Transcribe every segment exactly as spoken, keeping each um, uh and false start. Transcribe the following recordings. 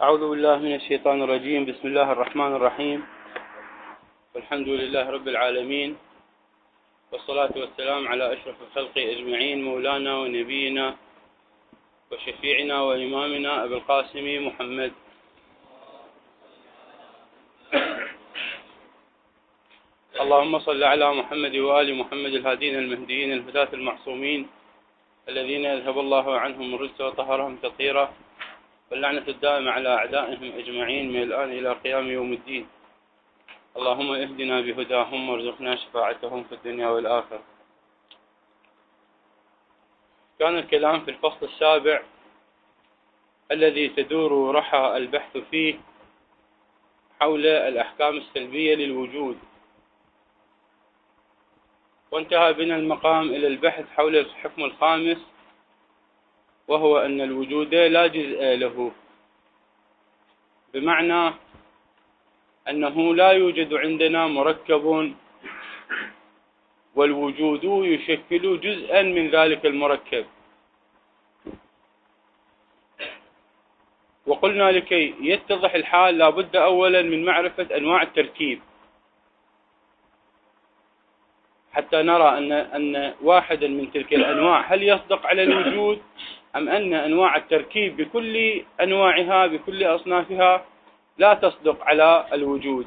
أعوذ بالله من الشيطان الرجيم. بسم الله الرحمن الرحيم، والحمد لله رب العالمين، والصلاة والسلام على أشرف الخلق أجمعين، مولانا ونبينا وشفيعنا وإمامنا أبي القاسم محمد. اللهم صل على محمد وآل محمد الهادين المهديين الهداة المعصومين الذين يذهب الله عنهم الرجس وطهرهم تطهيرا، واللعنة الدائمة على أعدائهم أجمعين من الآن إلى قيام يوم الدين. اللهم اهدنا بهداهم وارزقنا شفاعتهم في الدنيا والآخرة. كان الكلام في الفصل السابع الذي تدور رحى البحث فيه حول الأحكام السلبية للوجود، وانتهى بنا المقام إلى البحث حول الحكم الخامس، وهو أن الوجود لا جزء له، بمعنى أنه لا يوجد عندنا مركب والوجود يشكل جزءا من ذلك المركب. وقلنا لكي يتضح الحال لابد أولا من معرفة أنواع التركيب، حتى نرى أن أن واحدا من تلك الأنواع هل يصدق على الوجود، أم أن أنواع التركيب بكل أنواعها بكل أصنافها لا تصدق على الوجود.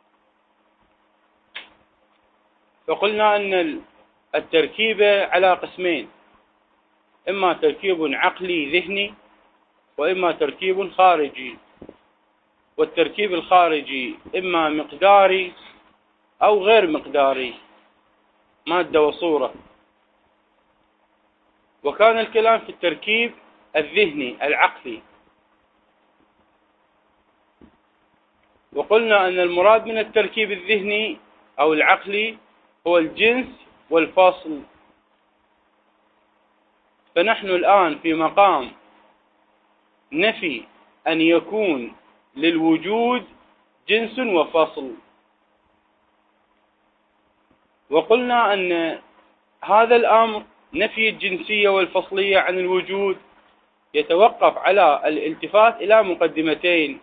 فقلنا أن التركيب على قسمين، إما تركيب عقلي ذهني، وإما تركيب خارجي. والتركيب الخارجي إما مقداري أو غير مقداري، مادة وصورة. وكان الكلام في التركيب الذهني العقلي، وقلنا أن المراد من التركيب الذهني أو العقلي هو الجنس والفصل. فنحن الآن في مقام نفي أن يكون للوجود جنس وفصل، وقلنا أن هذا الأمر نفي الجنسية والفصلية عن الوجود يتوقف على الالتفات إلى مقدمتين.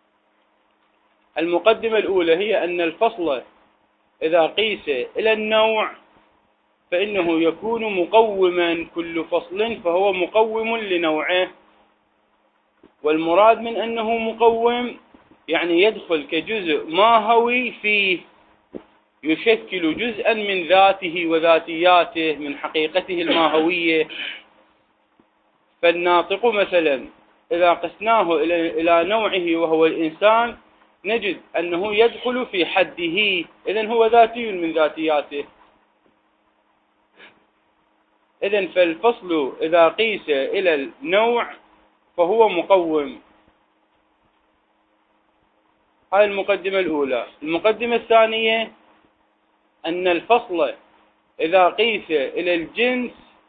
المقدمة الأولى هي أن الفصل إذا قيس إلى النوع فإنه يكون مقوما، كل فصل فهو مقوم لنوعه. والمراد من أنه مقوم يعني يدخل كجزء ماهوي فيه، يشكل جزءا من ذاته وذاتياته من حقيقته الماهوية. فالناطق مثلا إذا قسناه إلى نوعه وهو الإنسان نجد أنه يدخل في حده، إذن هو ذاتي من ذاتياته. إذن فالفصل إذا قيس إلى النوع فهو مقوم. هذه المقدمة الأولى. المقدمة الثانية أن الفصل إذا قيس إلى الجنس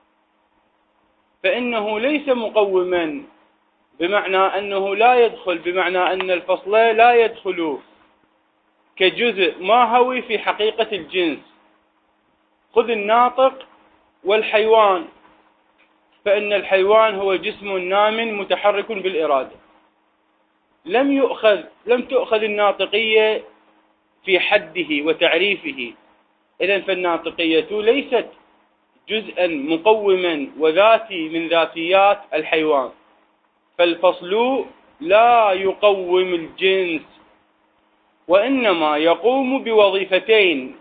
فإنه ليس مقوما، بمعنى أنه لا يدخل، بمعنى أن الفصل لا يدخل كجزء ماهوي في حقيقة الجنس. خذ الناطق والحيوان، فإن الحيوان هو جسم نام متحرك بالإرادة. لم يؤخذ لم تؤخذ الناطقية في حده وتعريفه، إذن فالناطقية ليست جزءا مقوما وذاتي من ذاتيات الحيوان. فالفصل لا يقوم الجنس، وإنما يقوم بوظيفتين.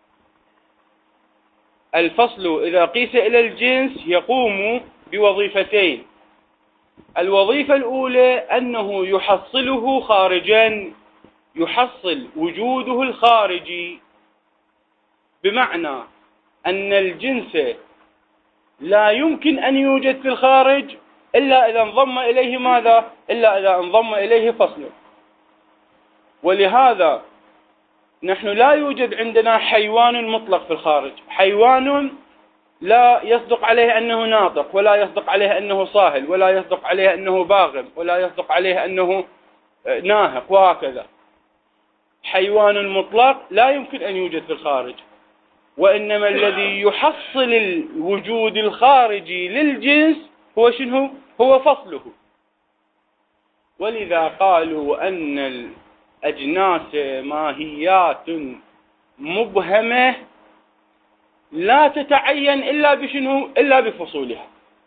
الفصل إذا قيس إلى الجنس يقوم بوظيفتين. الوظيفة الأولى أنه يحصله خارجا، يحصل وجوده الخارجي، بمعنى أن الجنس لا يمكن أن يوجد في الخارج إلا إذا انضم إليه ماذا؟ إلا إذا انضم إليه فصل. ولهذا نحن لا يوجد عندنا حيوان مطلق في الخارج. حيوان لا يصدق عليه أنه ناطق، ولا يصدق عليه أنه صاهل، ولا يصدق عليه أنه باغم، ولا يصدق عليه أنه ناهق، وهكذا. حيوان مطلق لا يمكن أن يوجد في الخارج، وإنما الذي يحصل الوجود الخارجي للجنس هو شنو؟ هو فصله. ولذا قالوا أن الأجناس ماهيات مبهمة لا تتعين إلا بشنو إلا بفصولها.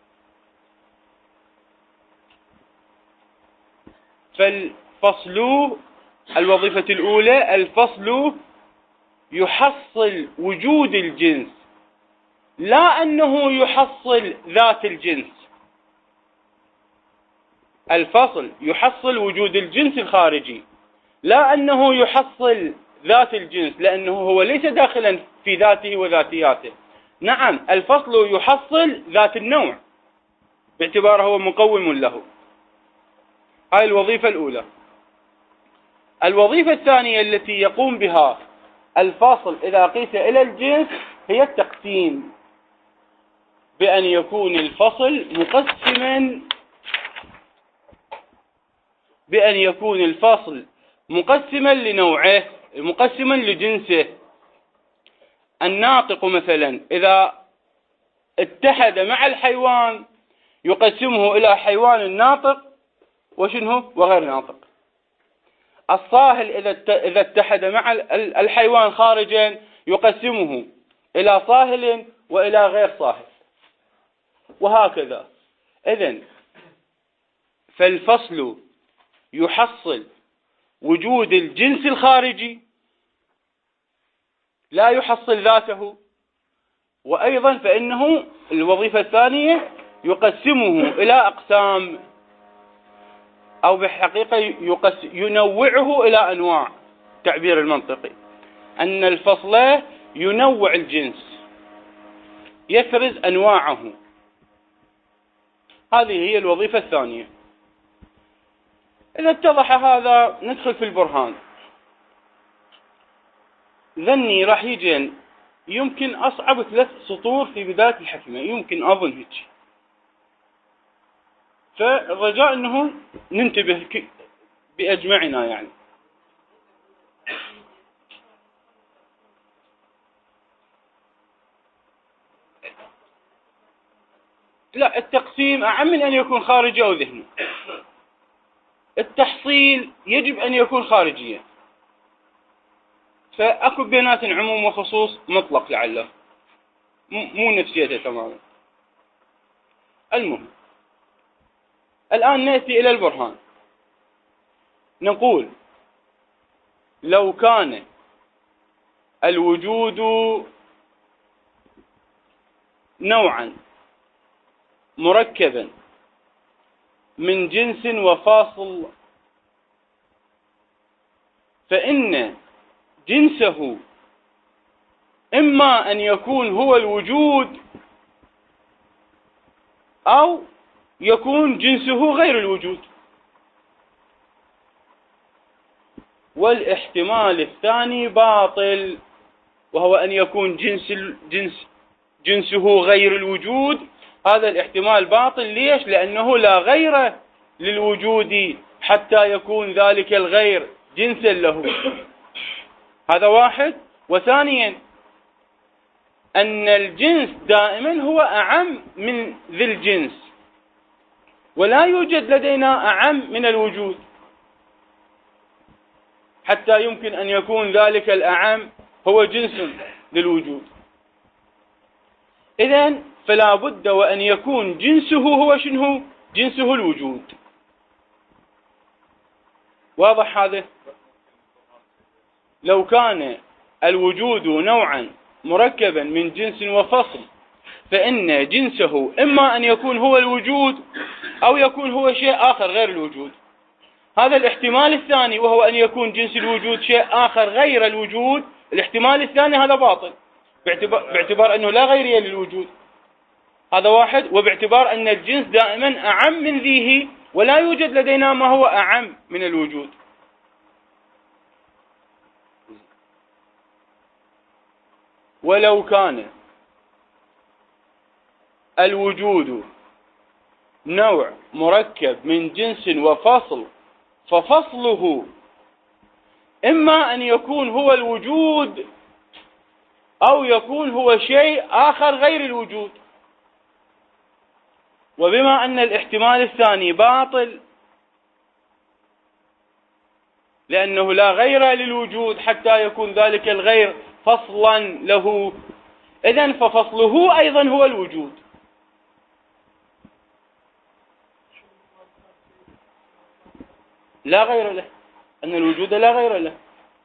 فالفصل الوظيفة الأولى الفصل يحصل وجود الجنس، لا أنه يحصل ذات الجنس. الفصل يحصل وجود الجنس الخارجي، لا أنه يحصل ذات الجنس، لأنه هو ليس داخلا في ذاته وذاتياته. نعم، الفصل يحصل ذات النوع باعتباره هو مقوم له. هاي الوظيفة الأولى. الوظيفة الثانية التي يقوم بها الفاصل إذا قيس إلى الجنس هي التقسيم، بأن يكون الفصل مقسما بأن يكون الفاصل مقسما لنوعه، مقسما لجنسه. الناطق مثلا إذا اتحد مع الحيوان يقسمه إلى حيوان ناطق وشنه وغير ناطق. الصاهل إذا اتحد مع الحيوان خارجا يقسمه إلى صاهل وإلى غير صاهل، وهكذا. إذن فالفصل يحصل وجود الجنس الخارجي، لا يحصل ذاته. وأيضا فإنه الوظيفة الثانية يقسمه إلى أقسام، أو بحقيقة ينوعه إلى أنواع. التعبير المنطقي أن الفصل ينوع الجنس، يفرز أنواعه. هذه هي الوظيفة الثانية. إذا اتضح هذا ندخل في البرهان. ذني راح يجي يمكن أصعب ثلاث سطور في بداية الحكمة، يمكن أظن هيك. فالرجاء أنه ننتبه بأجمعنا يعني. لا، التقسيم أعم من أن يكون خارجي أو ذهني. التحصيل يجب أن يكون خارجيا، فأكو بينات عموم وخصوص مطلق لعله، مو نفسيته تماما. المهم الآن نأتي إلى البرهان. نقول لو كان الوجود نوعا مركبا من جنس وفاصل، فإن جنسه إما أن يكون هو الوجود أو يكون جنسه غير الوجود. والاحتمال الثاني باطل، وهو أن يكون جنس الجنس جنسه غير الوجود. هذا الاحتمال باطل. ليش؟ لأنه لا غير للوجود حتى يكون ذلك الغير جنسا له. هذا واحد. وثانيا أن الجنس دائما هو أعم من ذي الجنس، ولا يوجد لدينا أعم من الوجود حتى يمكن أن يكون ذلك الأعم هو جنس للوجود. إذن فلا بد وأن يكون جنسه هو شنو؟ جنسه الوجود. واضح هذا؟ لو كان الوجود نوعا مركبا من جنس وفصل، فإن جنسه إما أن يكون هو الوجود أو يكون هو شيء آخر غير الوجود. هذا الاحتمال الثاني، وهو أن يكون جنس الوجود شيء آخر غير الوجود، الاحتمال الثاني هذا باطل باعتبار, باعتبار أنه لا غيرية للوجود. هذا واحد. وباعتبار أن الجنس دائما أعم من ذيه، ولا يوجد لدينا ما هو أعم من الوجود. ولو كان الوجود نوع مركب من جنس وفصل، ففصله إما أن يكون هو الوجود أو يكون هو شيء آخر غير الوجود. وبما أن الاحتمال الثاني باطل، لأنه لا غير للوجود حتى يكون ذلك الغير فصلا له. إذن ففصله أيضا هو الوجود. لا غير له، أن الوجود لا غير له،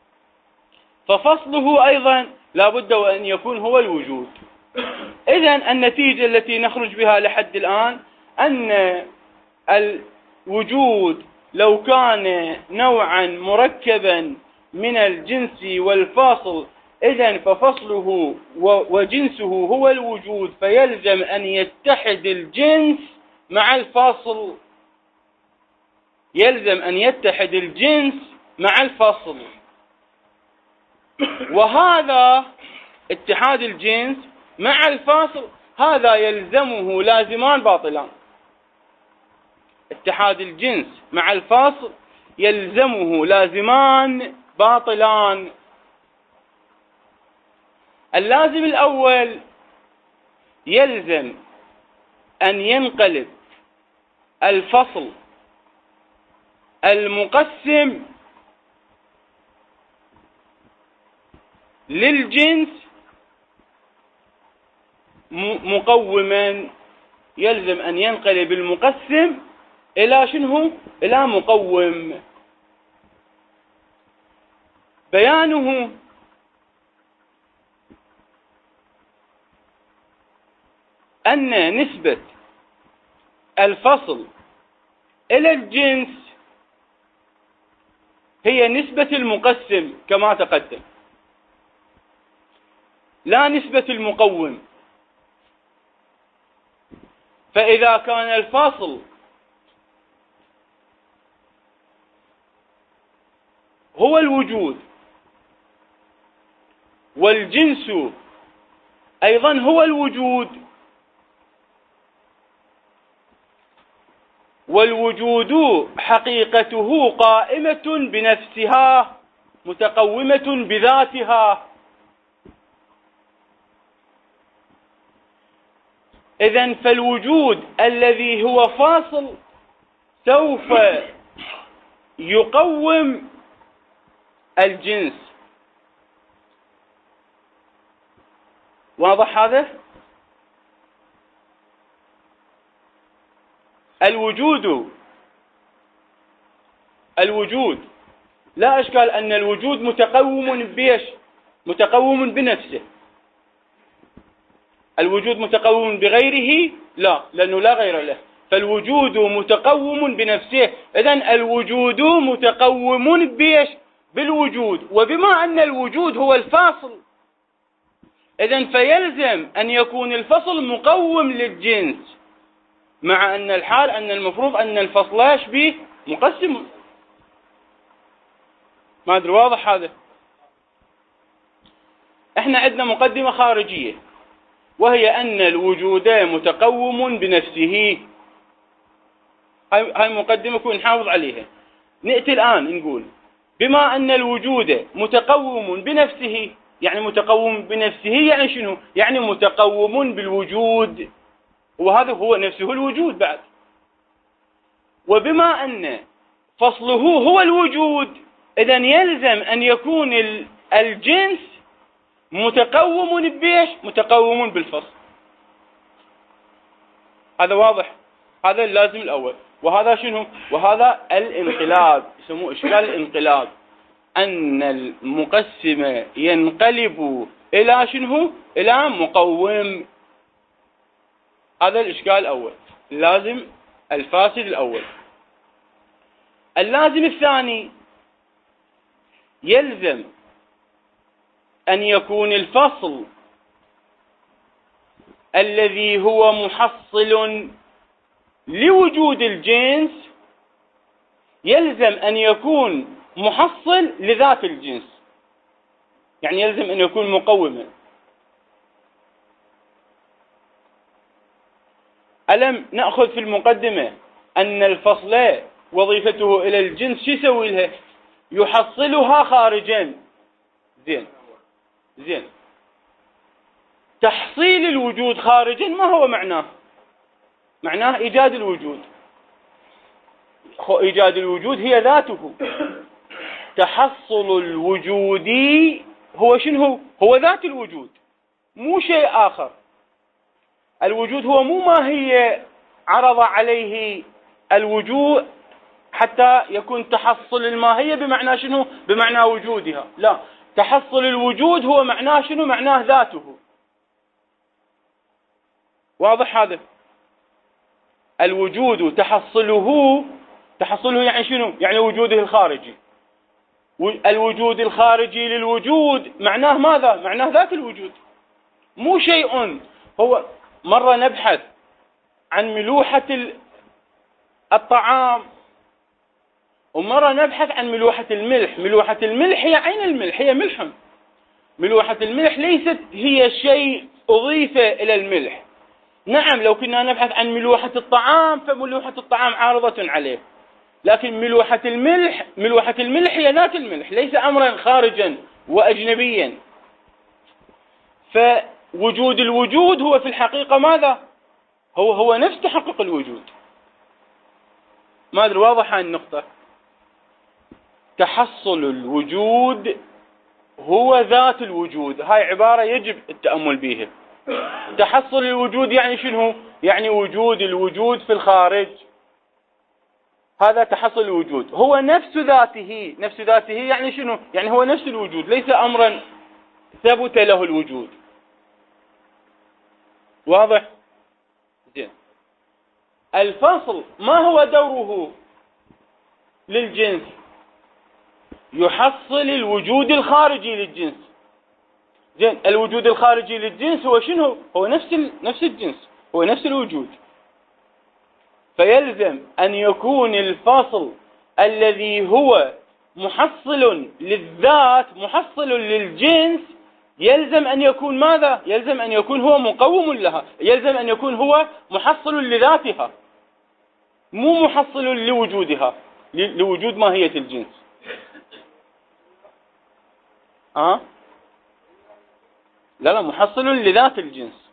ففصله أيضا لا بد وأن يكون هو الوجود. إذن النتيجة التي نخرج بها لحد الآن أن الوجود لو كان نوعا مركبا من الجنس والفاصل، إذن ففصله وجنسه هو الوجود، فيلزم أن يتحد الجنس مع الفاصل، يلزم أن يتحد الجنس مع الفاصل. وهذا اتحاد الجنس مع الفاصل هذا يلزمه لازمان باطلان. اتحاد الجنس مع الفاصل يلزمه لازمان باطلان. اللازم الأول يلزم أن ينقلب الفصل المقسم للجنس مقوما، يلزم أن ينقلب المقسم إلى شنو؟ إلى مقوم. بيانه أن نسبة الفصل إلى الجنس هي نسبة المقسم كما تقدم، لا نسبة المقوم. فإذا كان الفاصل هو الوجود والجنس أيضا هو الوجود، والوجود حقيقته قائمة بنفسها متقومة بذاتها، إذن فالوجود الذي هو فاصل سوف يقوم الجنس. واضح هذا؟ الوجود الوجود لا إشكال أن الوجود متقوم بيش متقوم بنفسه. الوجود متقوم بغيره لا، لأنه لا غير له، فالوجود متقوم بنفسه. إذن الوجود متقوم بيش بالوجود، وبما أن الوجود هو الفاصل إذن فيلزم أن يكون الفصل مقوم للجنس، مع أن الحال أن المفروض أن الفصل يشبه مقسم. ما أدري واضح هذا؟ إحنا عندنا مقدمة خارجية وهي أن الوجود متقوم بنفسه. هاي هاي مقدمة كون نحافظ عليها. نأتي الآن نقول بما أن الوجود متقوم بنفسه، يعني متقوم بنفسه يعني شنو؟ يعني متقوم بالوجود، وهذا هو نفسه الوجود بعد. وبما أن فصله هو الوجود إذن يلزم أن يكون الجنس متقوم بيش؟ متقوم بالفصل. هذا واضح؟ هذا اللازم الأول. وهذا شنو؟ وهذا الانقلاب، يسموه إشكال الانقلاب، أن المقسم ينقلب إلى شنو؟ إلى مقوم. هذا الإشكال الأول، اللازم الفاسد الأول. اللازم الثاني يلزم أن يكون الفصل الذي هو محصل لوجود الجنس يلزم أن يكون محصل لذات الجنس، يعني يلزم أن يكون مقوما. ألم نأخذ في المقدمة أن الفصل وظيفته إلى الجنس شو يسوي لها؟ يحصلها خارجا. زين زين تحصيل الوجود خارجا ما هو معناه؟ معناه إيجاد الوجود. إيجاد الوجود هي ذاته. تحصل الوجودي هو شنو؟ هو ذات الوجود، مو شيء آخر. الوجود هو مو ما هي عرض عليه الوجود حتى يكون تحصل الماهية بمعنى شنو؟ بمعنى وجودها، لا، تحصل الوجود هو معناه شنو؟ معناه ذاته. واضح هذا؟ الوجود تحصله، تحصله يعني شنو؟ يعني وجوده الخارجي. الوجود الخارجي للوجود معناه ماذا؟ معناه ذات الوجود، مو شيء. هو مرة نبحث عن ملوحة الطعام، ومرة نبحث عن ملوحة الملح. ملوحة الملح هي عين الملح، هي ملح. ملوحة الملح ليست هي شيء أضيف إلى الملح. نعم، لو كنا نبحث عن ملوحة الطعام فملوحة الطعام عارضة عليه، لكن ملوحة الملح، ملوحة الملح هي ذات الملح، ليس أمرا خارجا وأجنبيا. فوجود الوجود هو في الحقيقة ماذا؟ هو هو نفس تحقق الوجود. ما أدري واضح هاي النقطة؟ تحصل الوجود هو ذات الوجود، هاي عبارة يجب التأمل بها. تحصل الوجود يعني شنو؟ يعني وجود الوجود في الخارج، هذا تحصل الوجود. هو نفس ذاته، نفس ذاته يعني شنو؟ يعني هو نفس الوجود، ليس أمرا ثبت له الوجود. واضح؟ زين. الفصل ما هو دوره للجنس؟ يحصل الوجود الخارجي للجنس. زين، الوجود الخارجي للجنس هو شنو؟ هو نفس نفس الجنس، هو نفس الوجود. فيلزم أن يكون الفصل الذي هو محصل للذات، محصل للجنس، يلزم أن يكون ماذا؟ يلزم أن يكون هو مقوم لها، يلزم أن يكون هو محصل لذاتها، مو محصل لوجودها، لوجود ماهية الجنس. أه؟ لا لا، محصل لذات الجنس.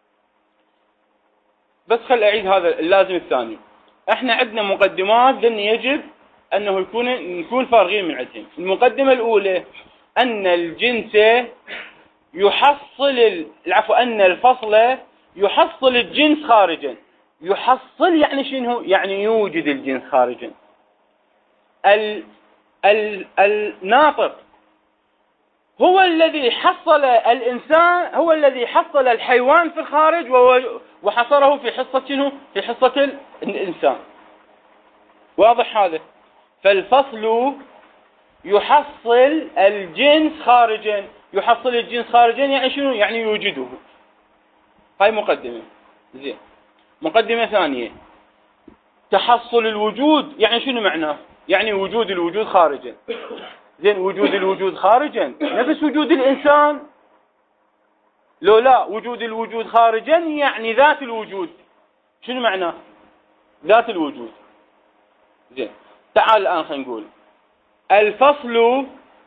بس خل أعيد هذا اللازم الثاني. احنا عندنا مقدمات ذن يجب أنه يكون نكون فارغين من عندهم. المقدمة الأولى أن الجنس يحصل العفو أن الفصل يحصل الجنس خارجا. يحصل يعني شنو؟ يعني يوجد الجنس خارجا. ال ال الناطق هو الذي حصل الإنسان، هو الذي حصل الحيوان في الخارج وحصره في حصة شنو؟ في حصة الإنسان. واضح هذا؟ فالفصل يحصل الجنس خارجا. يحصل الجنس خارجا يعني شنو؟ يعني يوجده. هاي مقدمة. زين. مقدمة ثانية، تحصل الوجود يعني شنو معناه؟ يعني وجود الوجود خارجا. زين، وجود الوجود خارجا نفس وجود الإنسان؟ لو لا، وجود الوجود خارجا يعني ذات الوجود. شنو معناه؟ ذات الوجود. زين، تعال الآن خلينا نقول الفصل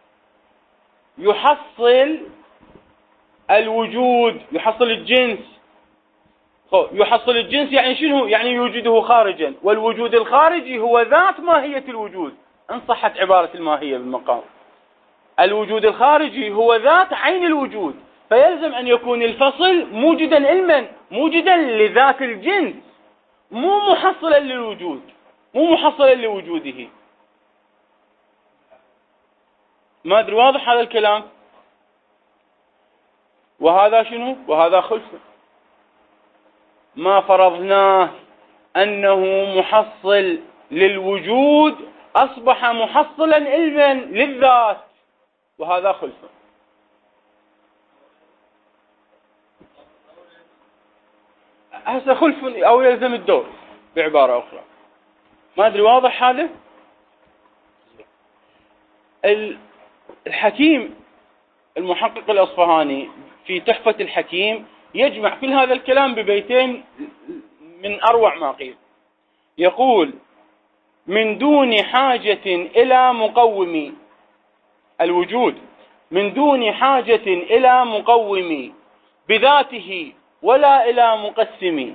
يحصل الوجود، يحصل الجنس. يحصل الجنس يعني شنو؟ يعني يوجده خارجا، والوجود الخارجي هو ذات ماهية الوجود، إن صحت عبارة الماهية بالمقام. الوجود الخارجي هو ذات عين الوجود، فيلزم أن يكون الفصل موجدا علما، موجدا لذات الجنس، مو محصلا للوجود، مو محصلا لوجوده. ما أدري واضح هذا الكلام؟ وهذا شنو؟ وهذا خلفه. ما فرضناه أنه محصل للوجود أصبح محصلا علما للذات، وهذا خلفه. هسه خلف أو يلزم الدور بعبارة أخرى. ما أدري واضح هذا؟ الحكيم المحقق الأصفهاني في تحفة الحكيم يجمع كل هذا الكلام ببيتين من أروع ما قيل. يقول: من دون حاجة إلى مقوم الوجود، من دون حاجة إلى مقوم بذاته ولا إلى مقسم،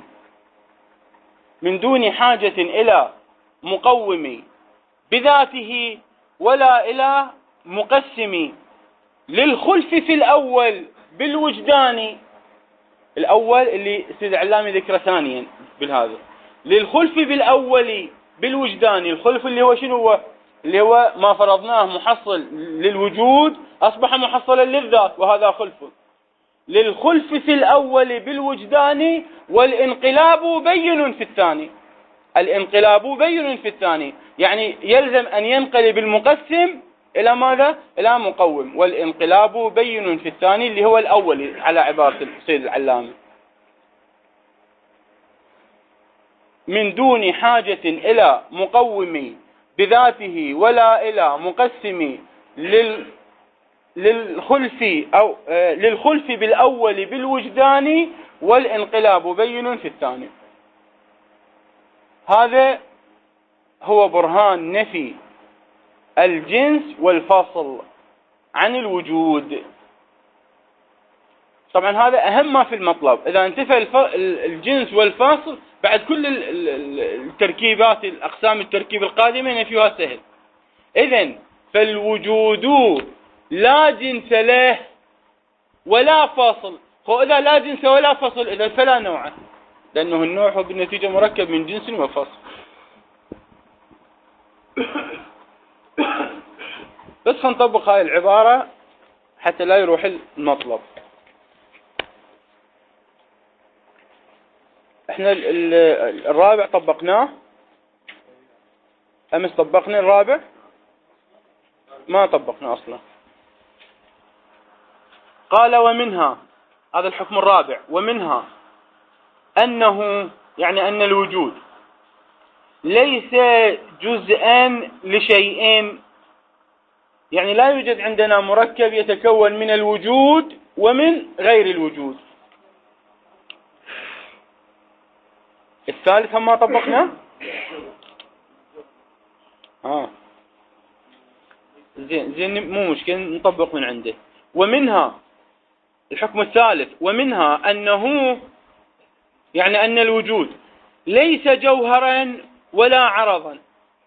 من دون حاجة إلى مقوم بذاته ولا إلى مقسم للخلف في الأول بالوجدان. الأول اللي سيد العلامي ذكره ثانيا بالهذا، للخلف بالأول بالوجدان. الخلف اللي هو شنو هو؟ اللي هو ما فرضناه محصل للوجود أصبح محصلا للذات، وهذا خلف. للخلف في الأول بالوجدان والانقلاب بين في الثاني. الانقلاب بين في الثاني، يعني يلزم أن ينقلب المقسم إلى ماذا؟ إلى مقوم، والانقلاب بين في الثاني اللي هو الأول على عبارة السيد العلامي. من دون حاجة إلى مقوم بذاته ولا إلى مقسم لل للخلف أو آه للخلف بالأول بالوجدان والانقلاب بين في الثاني. هذا هو برهان نفي الجنس والفصل عن الوجود. طبعا هذا أهم ما في المطلب. إذا انتفى الجنس والفصل بعد كل التركيبات الأقسام التركيب القادمة نفيها سهل. إذن فالوجود لا جنس له ولا فصل. إذا لا جنس ولا فصل إذا فلا نوع، لأنه النوع هو بالنتيجة مركب من جنس وفصل. بس خنطبق هاي العبارة حتى لا يروح المطلب. احنا الرابع طبقناه امس، طبقنا الرابع ما طبقنا اصلا. قال ومنها، هذا الحكم الرابع، ومنها انه يعني ان الوجود ليس جزءا لشيء، يعني لا يوجد عندنا مركب يتكون من الوجود ومن غير الوجود. الثالث هم ما طبقنا. اه زين زين مو مشكلة نطبق من عنده. ومنها الحكم الثالث، ومنها أنه يعني أن الوجود ليس جوهرا ولا عرضا.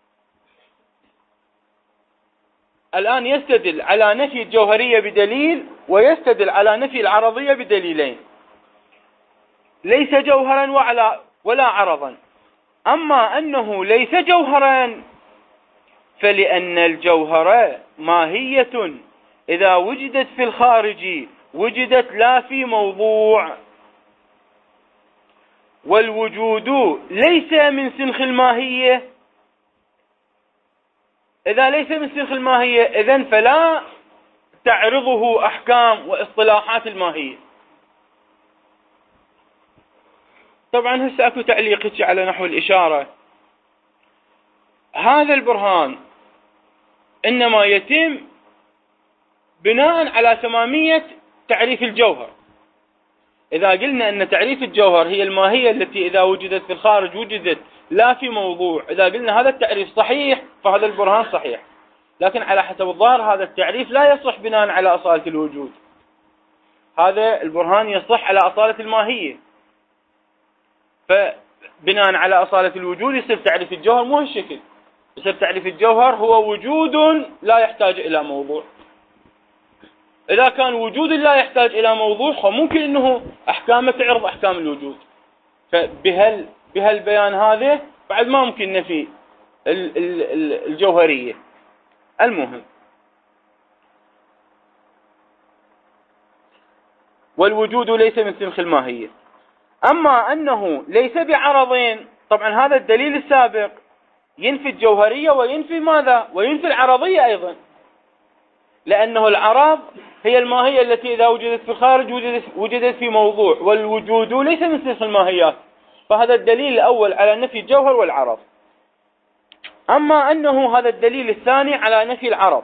الآن يستدل على نفي الجوهرية بدليل ويستدل على نفي العرضية بدليلين. ليس جوهرا وعلى ولا عرضا. أما أنه ليس جوهرا فلأن الجوهر ماهية إذا وجدت في الخارج وجدت لا في موضوع، والوجود ليس من سنخ الماهية. إذا ليس من سنخ الماهية إذن فلا تعرضه أحكام واصطلاحات الماهية. طبعا هسه اكو تعليق على نحو الإشارة. هذا البرهان إنما يتم بناء على تمامية تعريف الجوهر. إذا قلنا أن تعريف الجوهر هي الماهية التي إذا وجدت في الخارج وجدت لا في موضوع، إذا قلنا هذا التعريف صحيح فهذا البرهان صحيح. لكن على حسب الظاهر هذا التعريف لا يصح بناء على أصالة الوجود. هذا البرهان يصح على أصالة الماهية، فبناء على أصالة الوجود يصير تعريف الجوهر مو هالشكل. يصير تعريف الجوهر هو وجود لا يحتاج إلى موضوع. إذا كان وجود لا يحتاج إلى موضوع فممكن أنه أحكامه تعرض أحكام الوجود. فبهال بهالبيان هذا بعد ما ممكن نفي الجوهرية. المهم، والوجود ليس من سنخ الماهية. أما أنه ليس بعرضين، طبعا هذا الدليل السابق ينفي الجوهرية وينفي ماذا؟ وينفي العرضية أيضا، لأنه العرض هي الماهية التي إذا وجدت في الخارج وجدت, وجدت في موضوع، والوجود ليس من سنخ الماهيات. فهذا الدليل الأول على نفي الجوهر والعرض. أما أنه هذا الدليل الثاني على نفي العرض.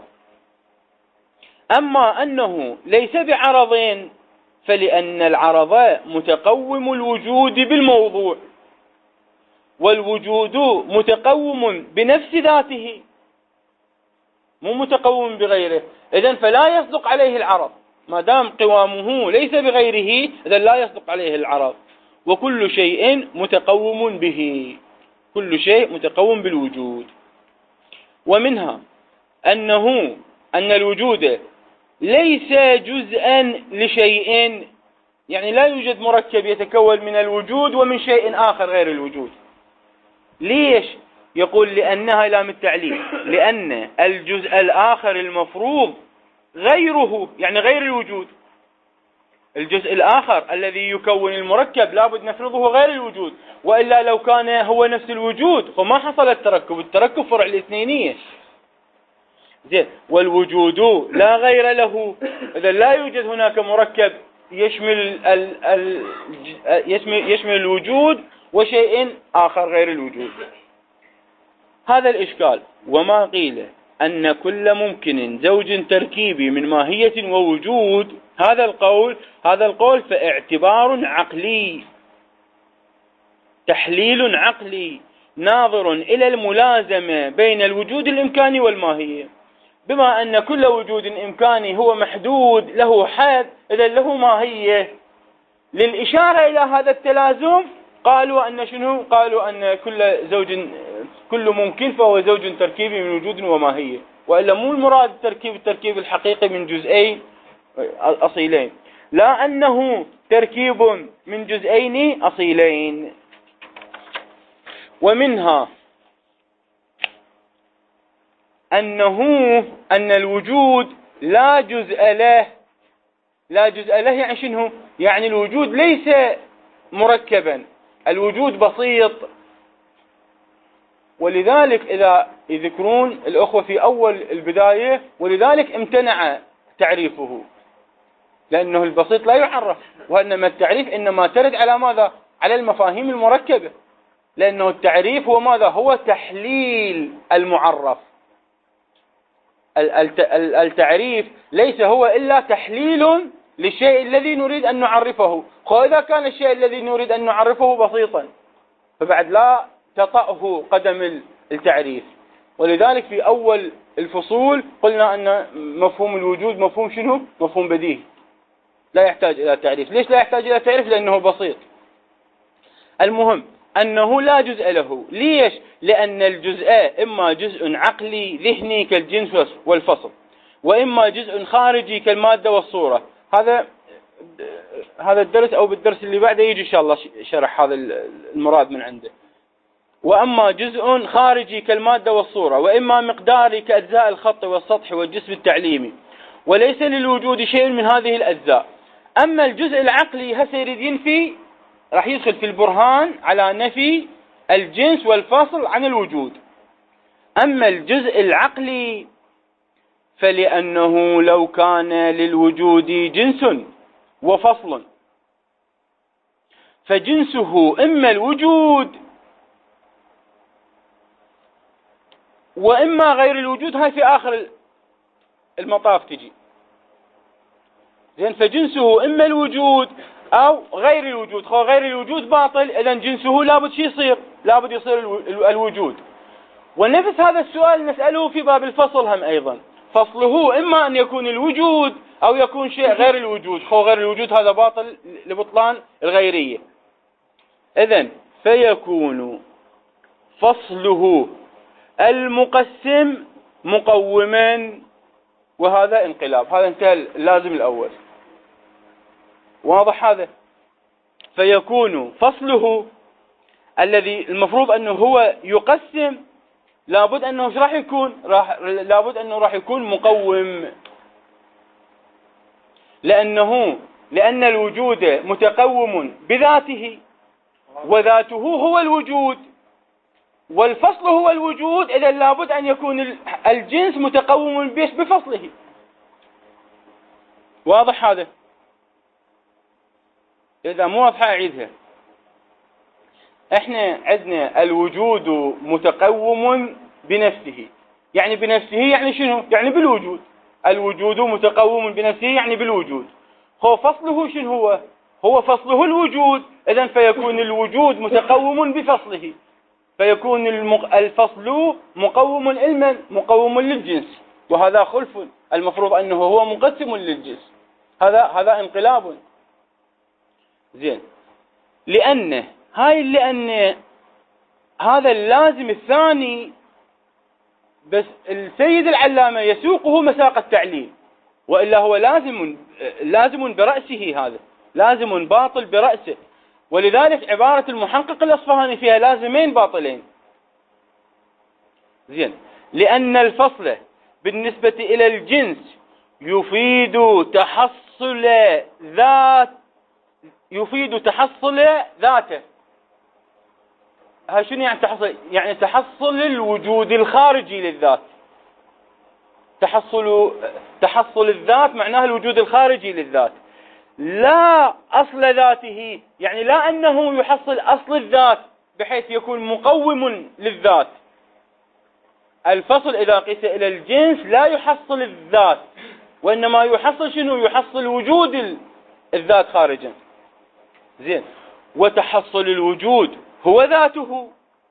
أما أنه ليس بعرضين فلأن العرض متقوم الوجود بالموضوع، والوجود متقوم بنفس ذاته مو متقوم بغيره. إذن فلا يصدق عليه العرض. ما دام قوامه ليس بغيره إذن لا يصدق عليه العرض. وكل شيء متقوم به، كل شيء متقوم بالوجود. ومنها أنه أن الوجود ليس جزءا لشيء، يعني لا يوجد مركب يتكون من الوجود ومن شيء آخر غير الوجود. ليش؟ يقول لأنها لام التعليل، لأن الجزء الآخر المفروض غيره، يعني غير الوجود. الجزء الآخر الذي يكون المركب لابد نفرضه غير الوجود، وإلا لو كان هو نفس الوجود فما حصل التركب. التركب فرع الاثنينية. زين، والوجود لا غير له، إذا لا يوجد هناك مركب يشمل ال ال يشمل, يشمل الوجود وشيء آخر غير الوجود. هذا الإشكال. وما قيل أن كل ممكن زوج تركيبي من ماهية ووجود، هذا القول هذا القول فاعتبار عقلي، تحليل عقلي ناظر إلى الملازمة بين الوجود الإمكاني والماهية. بما أن كل وجود إمكاني هو محدود له حد، إذا له ماهية. للإشارة إلى هذا التلازم قالوا أن شنو؟ قالوا أن كل زوج كل ممكن فهو زوج تركيبي من وجود وماهية، وإلا مو المراد التركيب التركيب الحقيقي من جزئين أصيلين، لا أنه تركيب من جزئين أصيلين. ومنها أنه أن الوجود لا جزء له. لا جزء له يعني شنو؟ يعني الوجود ليس مركبا، الوجود بسيط. ولذلك إذا يذكرون الأخوة في أول البداية، ولذلك امتنع تعريفه، لأنه البسيط لا يعرف، وإنما التعريف إنما ترد على ماذا؟ على المفاهيم المركبة، لأنه التعريف هو ماذا؟ هو تحليل المعرف. التعريف ليس هو إلا تحليل للشيء الذي نريد أن نعرفه. وإذا كان الشيء الذي نريد أن نعرفه بسيطا فبعد لا تطأه قدم التعريف. ولذلك في أول الفصول قلنا أن مفهوم الوجود مفهوم شنو؟ مفهوم بديهي لا يحتاج إلى تعريف. ليش لا يحتاج إلى تعريف؟ لأنه بسيط. المهم أنه لا جزء له. ليش؟ لأن الجزء إما جزء عقلي ذهني كالجنس والفصل، وإما جزء خارجي كالمادة والصورة. هذا هذا الدرس أو بالدرس اللي بعده يجي إن شاء الله شرح هذا المراد من عنده. وأما جزء خارجي كالمادة والصورة، وإما مقداري كأجزاء الخط والسطح والجسم التعليمي، وليس للوجود شيء من هذه الأجزاء. أما الجزء العقلي هسه يريد ينفي، راح يدخل في البرهان على نفي الجنس والفصل عن الوجود. أما الجزء العقلي فلأنه لو كان للوجود جنس وفصل فجنسه إما الوجود وإما غير الوجود. هاي في آخر المطاف تجي زين. فجنسه إما الوجود أو غير الوجود. خو غير الوجود باطل، إذن جنسه لابد شي يصير؟ لابد يصير الوجود. ونفس هذا السؤال نسأله في باب الفصل هم أيضا. فصله إما أن يكون الوجود أو يكون شيء غير الوجود. خو غير الوجود هذا باطل لبطلان الغيرية. إذن فيكون فصله المقسم مقوما، وهذا انقلاب. هذا انتهى اللازم الأول. واضح هذا؟ فيكون فصله الذي المفروض أنه هو يقسم، لابد أنه ايش راح يكون؟ راح لابد أنه راح يكون مقوم، لأنه لأن الوجود متقوم بذاته، وذاته هو الوجود، والفصل هو الوجود. إذا لابد أن يكون الجنس متقوم بفصله. واضح هذا؟ إذا مو واضحة أعيدها. إحنا عندنا الوجود متقوم بنفسه. يعني بنفسه يعني شنو؟ يعني بالوجود. الوجود متقوم بنفسه يعني بالوجود. هو فصله شنو هو؟ هو فصله الوجود. إذن فيكون الوجود متقوم بفصله، فيكون الفصل مقوم لمن؟ مقوم للجنس. وهذا خلف، المفروض أنه هو مقسم للجنس. هذا هذا انقلاب. زين. لأن هاي لأن هذا اللازم الثاني بس السيد العلامة يسوقه مساق التعليل، وإلا هو لازم لازم برأسه، هذا لازم باطل برأسه. ولذلك عبارة المحقق الأصفهاني فيها لازمين باطلين. زين، لأن الفصل بالنسبة إلى الجنس يفيد تحصل ذات يفيد تحصل ذاته. ها شنو يعني تحصل؟ يعني تحصل الوجود الخارجي للذات. تحصل تحصل الذات معناه الوجود الخارجي للذات، لا أصل ذاته، يعني لا أنه يحصل أصل الذات بحيث يكون مقوم للذات. الفصل إذا قيس إلى الجنس لا يحصل الذات، وإنما يحصل شنو؟ يحصل وجود الذات خارجا. زين، وتحصل الوجود هو ذاته.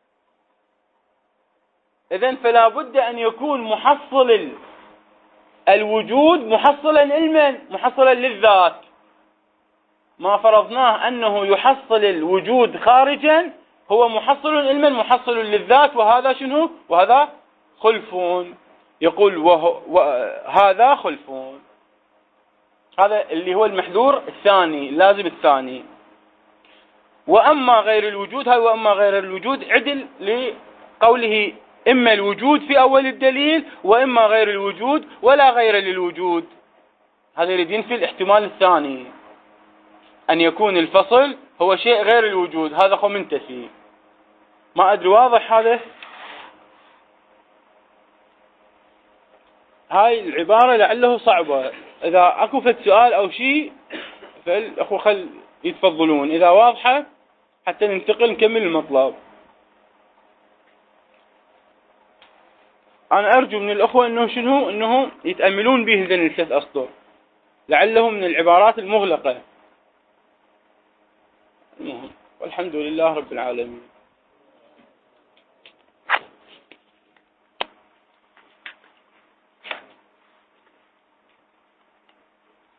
إذن فلا بد أن يكون محصل الوجود محصلا علما، محصلا للذات. ما فرضناه أنه يحصل الوجود خارجا هو محصل علما محصل للذات، وهذا شنو؟ وهذا خلفون. يقول وهو وهذا خلفون. هذا اللي هو المحذور الثاني، لازم الثاني. وأما غير الوجود، هاي وأما غير الوجود عدل لقوله إما الوجود في أول الدليل وإما غير الوجود ولا غير للوجود. هذا يريدين في الاحتمال الثاني أن يكون الفصل هو شيء غير الوجود، هذا خو منتفي. ما أدري واضح هذا؟ هاي العبارة لعله صعبة، إذا أكو فد سؤال أو شيء فالأخوة خل يتفضلون، إذا واضحة حتى ننتقل نكمل المطلب. أنا أرجو من الأخوة أنه شنو أنه يتأملون به ذن الثلاث أسطر، لعله من العبارات المغلقة. والحمد لله رب العالمين.